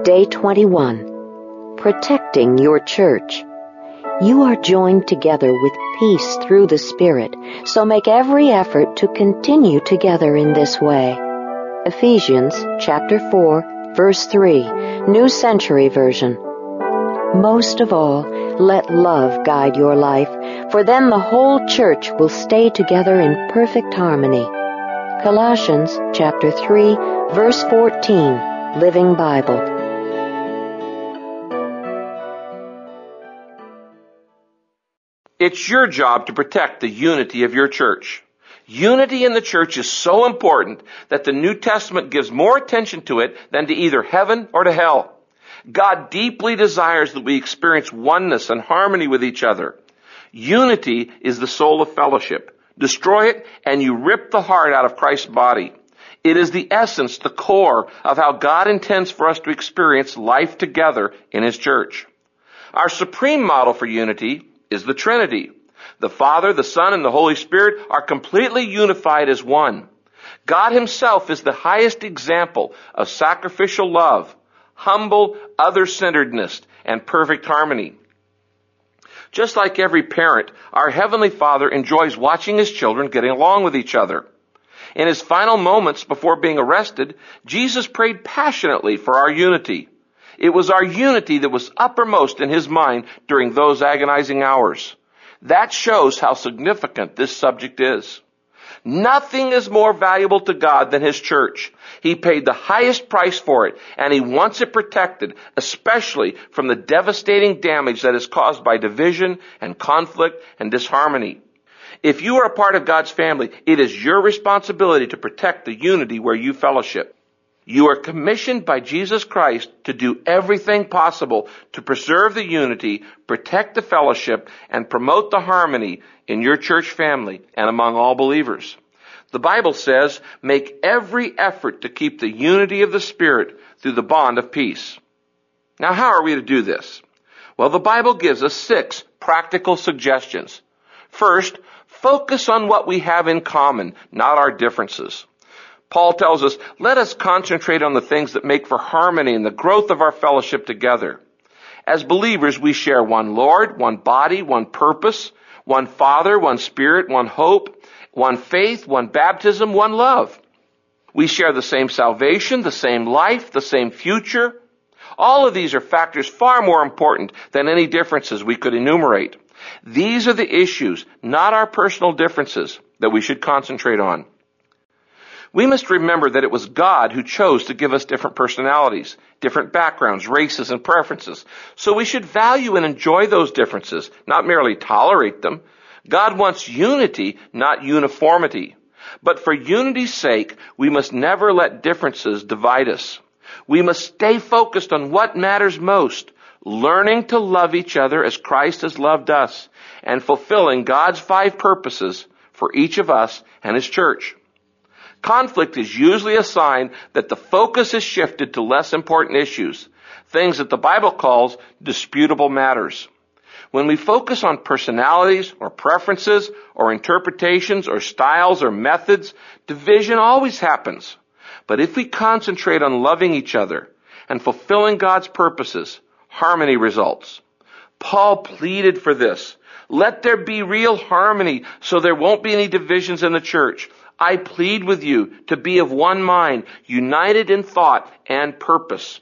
Day 21. Protecting your church. You are joined together with peace through the Spirit, so make every effort to continue together in this way. Ephesians chapter 4, verse 3, New Century Version. Most of all, let love guide your life, for then the whole church will stay together in perfect harmony. Colossians chapter 3, verse 14, Living Bible. It's your job to protect the unity of your church. Unity in the church is so important that the New Testament gives more attention to it than to either heaven or to hell. God deeply desires that we experience oneness and harmony with each other. Unity is the soul of fellowship. Destroy it and you rip the heart out of Christ's body. It is the essence, the core of how God intends for us to experience life together in His church. Our supreme model for unity is the Trinity. The Father, the Son, and the Holy Spirit are completely unified as one. God Himself is the highest example of sacrificial love, humble other-centeredness, and perfect harmony. Just like every parent, our Heavenly Father enjoys watching His children getting along with each other. In His final moments before being arrested, Jesus prayed passionately for our unity. It was our unity that was uppermost in His mind during those agonizing hours. That shows how significant this subject is. Nothing is more valuable to God than His church. He paid the highest price for it, and He wants it protected, especially from the devastating damage that is caused by division and conflict and disharmony. If you are a part of God's family, it is your responsibility to protect the unity where you fellowship. You are commissioned by Jesus Christ to do everything possible to preserve the unity, protect the fellowship, and promote the harmony in your church family and among all believers. The Bible says, make every effort to keep the unity of the Spirit through the bond of peace. Now, how are we to do this? Well, the Bible gives us 6 practical suggestions. First, focus on what we have in common, not our differences. Paul tells us, let us concentrate on the things that make for harmony and the growth of our fellowship together. As believers, we share one Lord, one body, one purpose, one Father, one Spirit, one hope, one faith, one baptism, one love. We share the same salvation, the same life, the same future. All of these are factors far more important than any differences we could enumerate. These are the issues, not our personal differences, that we should concentrate on. We must remember that it was God who chose to give us different personalities, different backgrounds, races, and preferences. So we should value and enjoy those differences, not merely tolerate them. God wants unity, not uniformity. But for unity's sake, we must never let differences divide us. We must stay focused on what matters most, learning to love each other as Christ has loved us, and fulfilling God's 5 purposes for each of us and His church. Conflict is usually a sign that the focus is shifted to less important issues, things that the Bible calls disputable matters. When we focus on personalities or preferences or interpretations or styles or methods, division always happens. But if we concentrate on loving each other and fulfilling God's purposes, harmony results. Paul pleaded for this. Let there be real harmony so there won't be any divisions in the church. I plead with you to be of one mind, united in thought and purpose.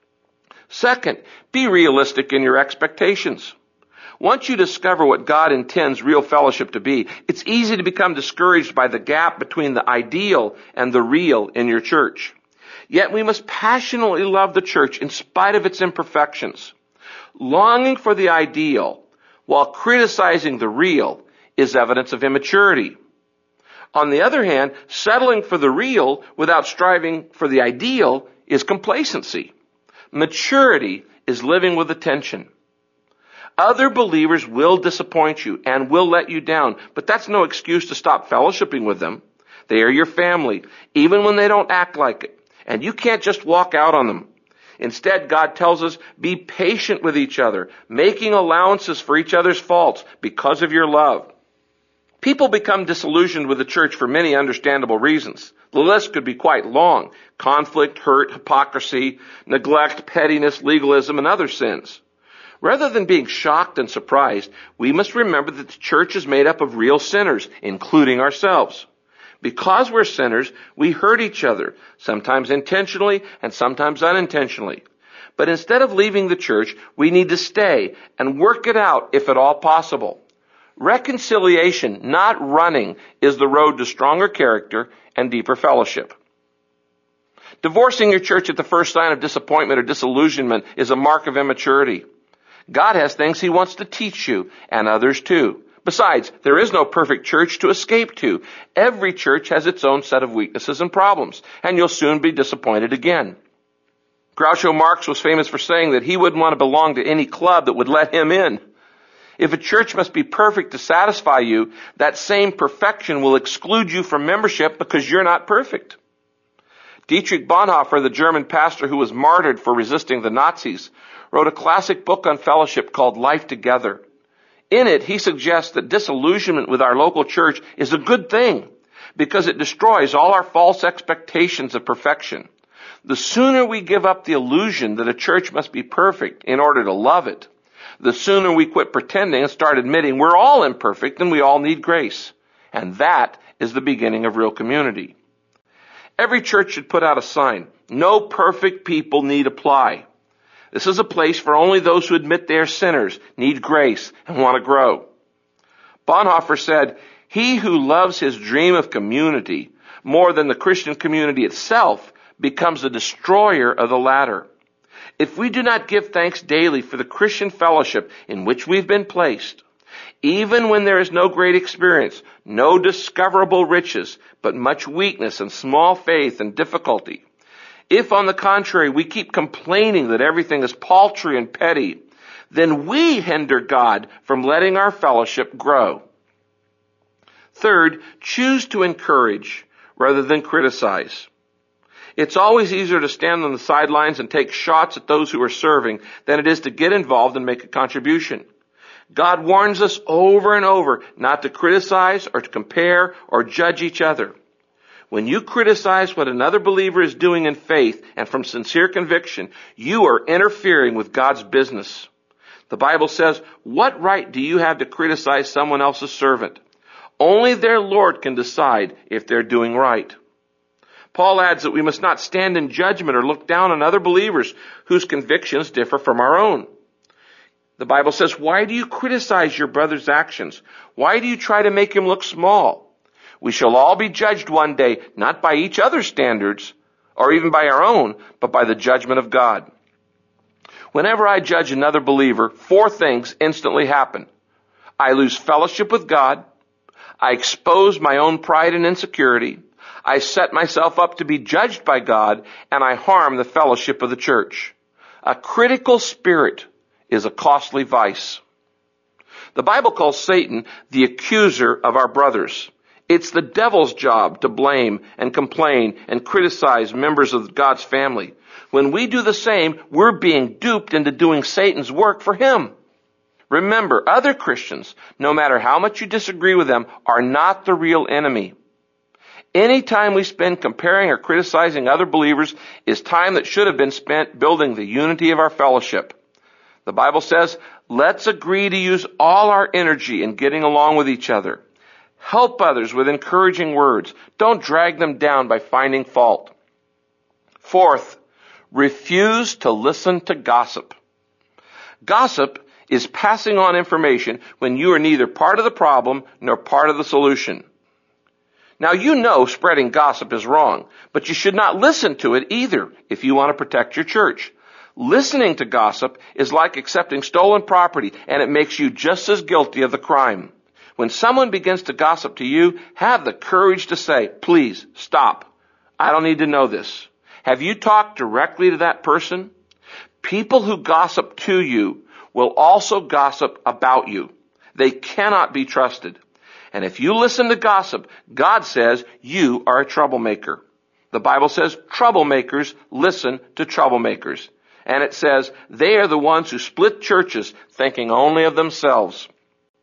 Second, be realistic in your expectations. Once you discover what God intends real fellowship to be, it's easy to become discouraged by the gap between the ideal and the real in your church. Yet we must passionately love the church in spite of its imperfections. Longing for the ideal while criticizing the real is evidence of immaturity. On the other hand, settling for the real without striving for the ideal is complacency. Maturity is living with attention. Other believers will disappoint you and will let you down, but that's no excuse to stop fellowshipping with them. They are your family, even when they don't act like it, and you can't just walk out on them. Instead, God tells us, be patient with each other, making allowances for each other's faults because of your love. People become disillusioned with the church for many understandable reasons. The list could be quite long: conflict, hurt, hypocrisy, neglect, pettiness, legalism, and other sins. Rather than being shocked and surprised, we must remember that the church is made up of real sinners, including ourselves. Because we're sinners, we hurt each other, sometimes intentionally and sometimes unintentionally. But instead of leaving the church, we need to stay and work it out if at all possible. Reconciliation, not running, is the road to stronger character and deeper fellowship. Divorcing your church at the first sign of disappointment or disillusionment is a mark of immaturity. God has things He wants to teach you, and others too. Besides, there is no perfect church to escape to. Every church has its own set of weaknesses and problems, and you'll soon be disappointed again. Groucho Marx was famous for saying that he wouldn't want to belong to any club that would let him in. If a church must be perfect to satisfy you, that same perfection will exclude you from membership because you're not perfect. Dietrich Bonhoeffer, the German pastor who was martyred for resisting the Nazis, wrote a classic book on fellowship called Life Together. In it, he suggests that disillusionment with our local church is a good thing because it destroys all our false expectations of perfection. The sooner we give up the illusion that a church must be perfect in order to love it, the sooner we quit pretending and start admitting we're all imperfect and we all need grace. And that is the beginning of real community. Every church should put out a sign: no perfect people need apply. This is a place for only those who admit they are sinners, need grace, and want to grow. Bonhoeffer said, "He who loves his dream of community more than the Christian community itself becomes a destroyer of the latter." If we do not give thanks daily for the Christian fellowship in which we've been placed, even when there is no great experience, no discoverable riches, but much weakness and small faith and difficulty, if on the contrary we keep complaining that everything is paltry and petty, then we hinder God from letting our fellowship grow. Third, choose to encourage rather than criticize. It's always easier to stand on the sidelines and take shots at those who are serving than it is to get involved and make a contribution. God warns us over and over not to criticize or to compare or judge each other. When you criticize what another believer is doing in faith and from sincere conviction, you are interfering with God's business. The Bible says, "What right do you have to criticize someone else's servant? Only their Lord can decide if they're doing right." Paul adds that we must not stand in judgment or look down on other believers whose convictions differ from our own. The Bible says, "Why do you criticize your brother's actions? Why do you try to make him look small? We shall all be judged one day, not by each other's standards, or even by our own, but by the judgment of God." Whenever I judge another believer, 4 things instantly happen. I lose fellowship with God. I expose my own pride and insecurity. I set myself up to be judged by God, and I harm the fellowship of the church. A critical spirit is a costly vice. The Bible calls Satan the accuser of our brothers. It's the devil's job to blame and complain and criticize members of God's family. When we do the same, we're being duped into doing Satan's work for him. Remember, other Christians, no matter how much you disagree with them, are not the real enemy. Any time we spend comparing or criticizing other believers is time that should have been spent building the unity of our fellowship. The Bible says, let's agree to use all our energy in getting along with each other. Help others with encouraging words. Don't drag them down by finding fault. Fourth, refuse to listen to gossip. Gossip is passing on information when you are neither part of the problem nor part of the solution. Now, you know spreading gossip is wrong, but you should not listen to it either if you want to protect your church. Listening to gossip is like accepting stolen property, and it makes you just as guilty of the crime. When someone begins to gossip to you, have the courage to say, "Please, stop. I don't need to know this." Have you talked directly to that person? People who gossip to you will also gossip about you. They cannot be trusted. And if you listen to gossip, God says you are a troublemaker. The Bible says troublemakers listen to troublemakers. And it says they are the ones who split churches thinking only of themselves.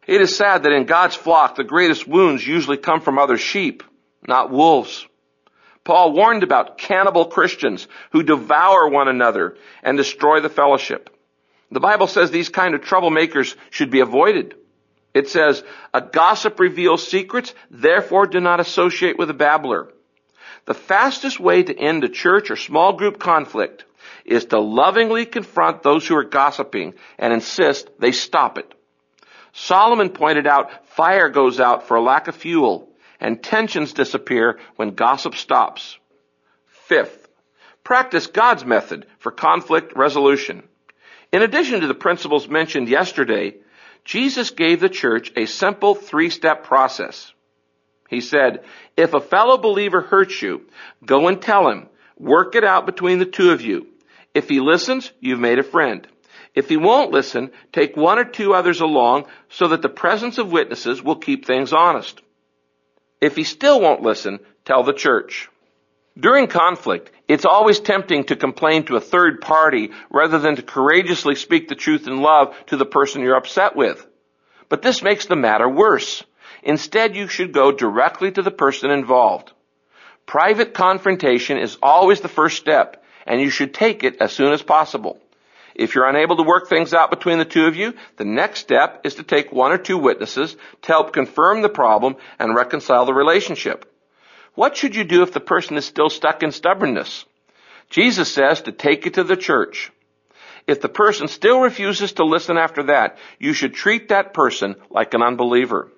It is sad that in God's flock, the greatest wounds usually come from other sheep, not wolves. Paul warned about cannibal Christians who devour one another and destroy the fellowship. The Bible says these kind of troublemakers should be avoided. It says, a gossip reveals secrets, therefore do not associate with a babbler. The fastest way to end a church or small group conflict is to lovingly confront those who are gossiping and insist they stop it. Solomon pointed out fire goes out for a lack of fuel, and tensions disappear when gossip stops. Fifth, practice God's method for conflict resolution. In addition to the principles mentioned yesterday, Jesus gave the church a simple 3-step process. He said, if a fellow believer hurts you, go and tell him. Work it out between the two of you. If he listens, you've made a friend. If he won't listen, take 1 or 2 others along so that the presence of witnesses will keep things honest. If he still won't listen, tell the church. During conflict, it's always tempting to complain to a third party rather than to courageously speak the truth in love to the person you're upset with. But this makes the matter worse. Instead, you should go directly to the person involved. Private confrontation is always the first step, and you should take it as soon as possible. If you're unable to work things out between the two of you, the next step is to take 1 or 2 witnesses to help confirm the problem and reconcile the relationship. What should you do if the person is still stuck in stubbornness? Jesus says to take it to the church. If the person still refuses to listen after that, you should treat that person like an unbeliever.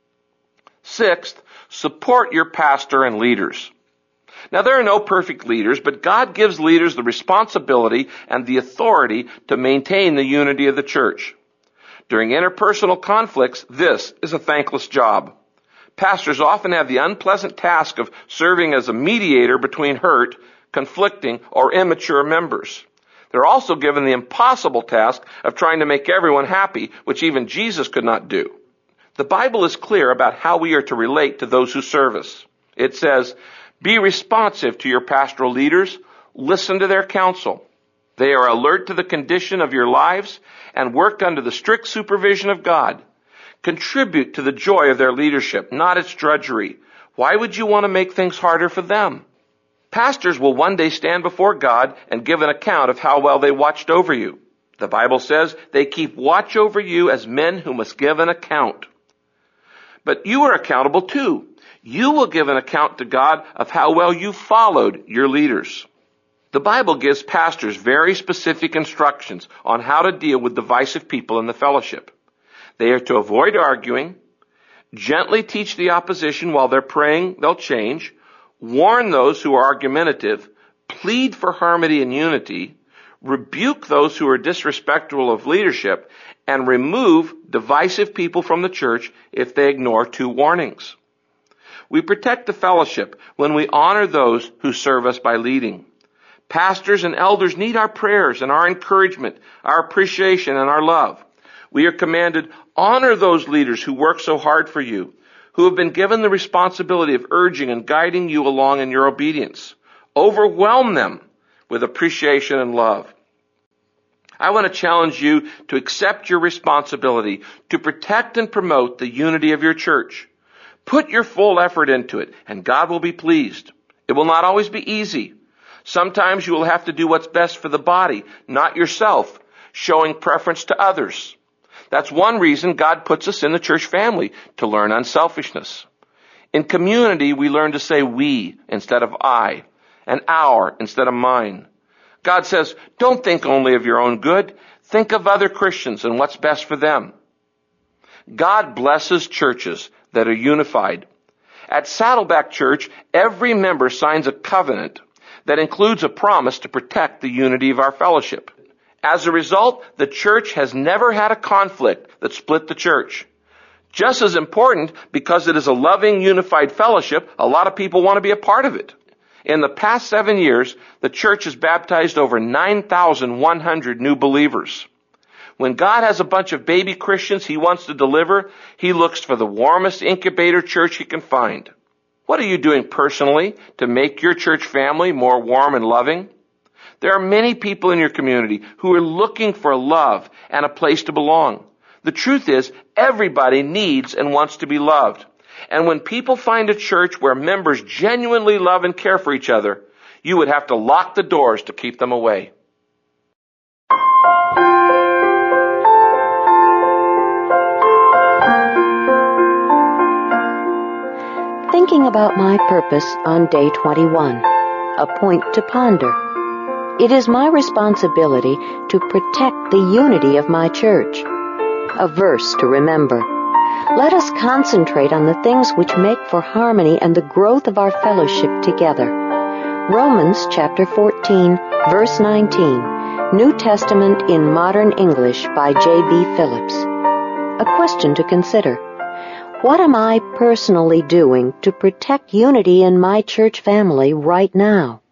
Sixth, support your pastor and leaders. Now, there are no perfect leaders, but God gives leaders the responsibility and the authority to maintain the unity of the church. During interpersonal conflicts, this is a thankless job. Pastors often have the unpleasant task of serving as a mediator between hurt, conflicting, or immature members. They're also given the impossible task of trying to make everyone happy, which even Jesus could not do. The Bible is clear about how we are to relate to those who serve us. It says, be responsive to your pastoral leaders. Listen to their counsel. They are alert to the condition of your lives and work under the strict supervision of God. Contribute to the joy of their leadership, not its drudgery. Why would you want to make things harder for them? Pastors will one day stand before God and give an account of how well they watched over you. The Bible says they keep watch over you as men who must give an account. But you are accountable too. You will give an account to God of how well you followed your leaders. The Bible gives pastors very specific instructions on how to deal with divisive people in the fellowship. They are to avoid arguing, gently teach the opposition while they're praying they'll change, warn those who are argumentative, plead for harmony and unity, rebuke those who are disrespectful of leadership, and remove divisive people from the church if they ignore 2 warnings. We protect the fellowship when we honor those who serve us by leading. Pastors and elders need our prayers and our encouragement, our appreciation and our love. We are commanded, honor those leaders who work so hard for you, who have been given the responsibility of urging and guiding you along in your obedience. Overwhelm them with appreciation and love. I want to challenge you to accept your responsibility to protect and promote the unity of your church. Put your full effort into it, and God will be pleased. It will not always be easy. Sometimes you will have to do what's best for the body, not yourself, showing preference to others. That's one reason God puts us in the church family, to learn unselfishness. In community, we learn to say we instead of I, and our instead of mine. God says, don't think only of your own good. Think of other Christians and what's best for them. God blesses churches that are unified. At Saddleback Church, every member signs a covenant that includes a promise to protect the unity of our fellowship. As a result, the church has never had a conflict that split the church. Just as important, because it is a loving, unified fellowship, a lot of people want to be a part of it. In the past 7 years, the church has baptized over 9,100 new believers. When God has a bunch of baby Christians he wants to deliver, he looks for the warmest incubator church he can find. What are you doing personally to make your church family more warm and loving? There are many people in your community who are looking for love and a place to belong. The truth is, everybody needs and wants to be loved. And when people find a church where members genuinely love and care for each other, you would have to lock the doors to keep them away. Thinking about my purpose on day 21, a point to ponder. It is my responsibility to protect the unity of my church. A verse to remember. Let us concentrate on the things which make for harmony and the growth of our fellowship together. Romans chapter 14, verse 19, New Testament in Modern English by J.B. Phillips. A question to consider. What am I personally doing to protect unity in my church family right now?